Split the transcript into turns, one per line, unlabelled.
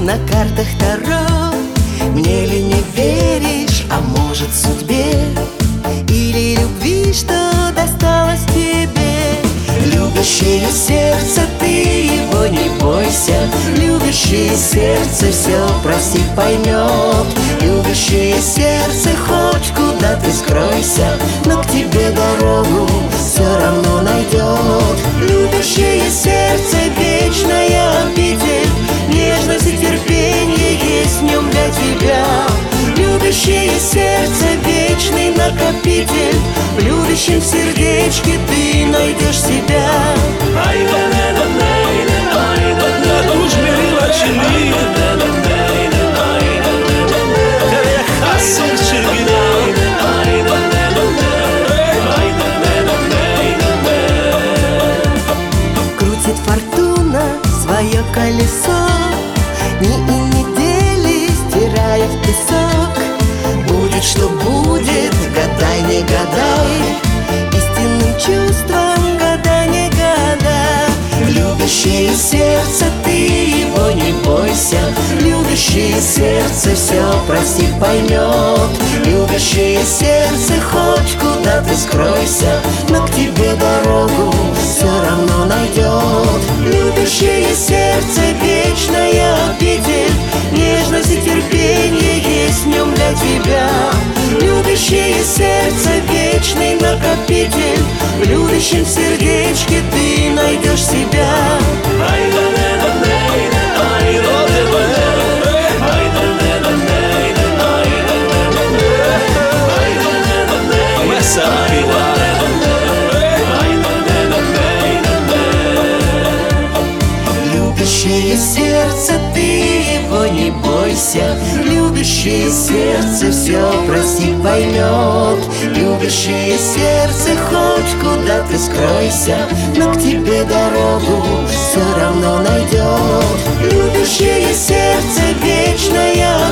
на картах Таро. Мне ли не веришь, а может судьбе, или любви, что досталось тебе? Любящее сердце, ты его не бойся. Любящее сердце все простит, поймет. Любящее сердце, хоть куда ты скройся, но к тебе дорогу все равно найдет. Любящее сердце, вечная обитель, нежность и терпение есть в нем для тебя. Любящее сердце, вечный накопитель, в любящем сердечке ты найдешь себя. Крутит фортуна свое колесо, дни и недели стирая в песок. Будет, что будет, гадай, не гадай, истинным чувством гадай, не гадай. Любящее сердце, ты его не бойся. Любящее сердце все простит, поймет. Любящее сердце, хоть куда ты скройся, но к тебе дорогу все равно найдет. Любящее сердце, вечная обитель, нежность и терпение есть в нем для тебя. Любящее сердце, вечный накопитель, в любящем сердечке ты найдешь себя. Любящее сердце, ты его не бойся. Любящее сердце все простит, поймет. Любящее сердце, хоть куда ты скройся, но к тебе дорогу все равно найдет. Любящее сердце, вечная